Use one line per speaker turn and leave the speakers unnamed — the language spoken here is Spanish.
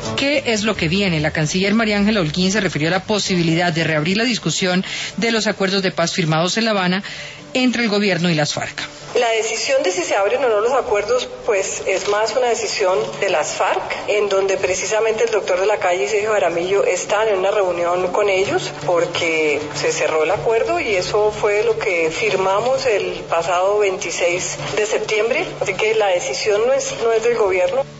¿Qué es lo que viene? La canciller María Ángela Holguín se refirió a la posibilidad de reabrir la discusión de los acuerdos de paz firmados en La Habana entre el gobierno y las FARC.
La decisión de si se abren o no los acuerdos, pues es más una decisión de las FARC, en donde precisamente el doctor de la calle y Sergio Jaramillo están en una reunión con ellos porque se cerró el acuerdo y eso fue lo que firmamos el pasado 26 de septiembre. Así que la decisión no es del gobierno.